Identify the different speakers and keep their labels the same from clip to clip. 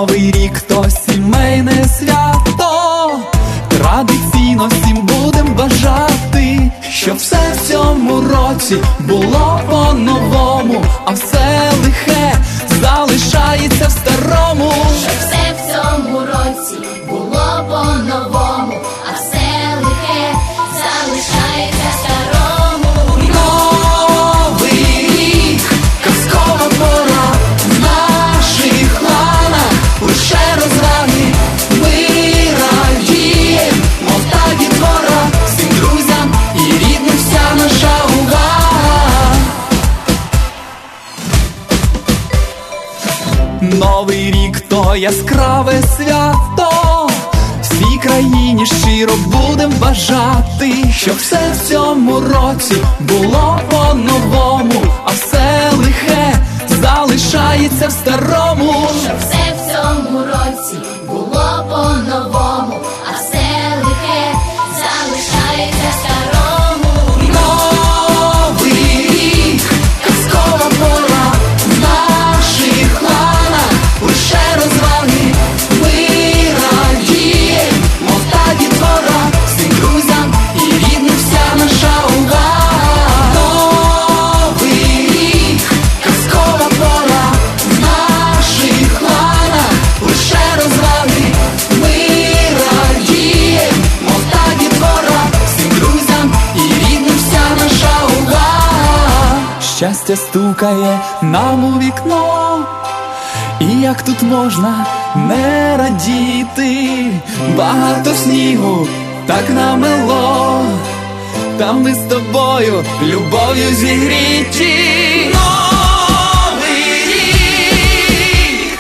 Speaker 1: Новий рік то сімейне свято, традиційно всім будем бажати, щоб все в цьому році було по-новому, а все лихе залишається в старому.
Speaker 2: Щоб все в цьому році було по-новому, а все лихе залишається в старому.
Speaker 1: Новий рік, казкова пора, в наших планах лише розваги. Ми радієм, мов та дітвора, всім друзям і рідним вся наша увага. Новий рік то яскраве свято, всій країні щиро будем бажати, щоб все в цьому році було по-новому, а все лихе залишається в старому.
Speaker 2: Щоб все в цьому році було по-новому, а все лихе залишається в старому.
Speaker 1: Новий рік, казкова пора, в наших планах лише розваги. Ми радієм, мов та дітвора, всім друзям і рідним вся наша увага. Новий рік, казкова пора, в наших планах лише розваги. Ми радієм, мов та дітвора, всім друзям і рідним вся наша увага. Щастя стукає нам у вікно, і як тут можна не радіти? Багато снігу так намело, там ми з тобою любов'ю зігріті. Новий рік,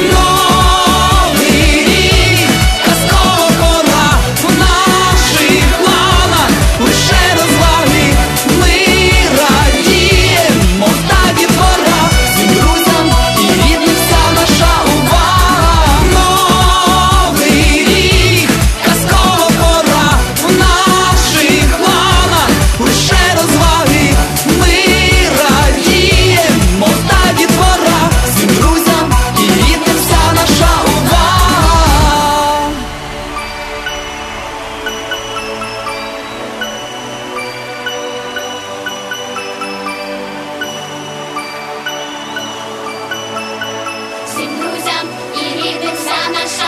Speaker 1: новий рік, казкова пора, в наших планах лише розваги. Ми радієм, мов та дітвора, всім друзям і рідним вся наша увага. Новий рік, казкова пора, в наших планах лише розваги. Ми радієм, мов та дітвора, всім друзям і рідним вся наша увага.
Speaker 2: Всім друзям і рідним вся наша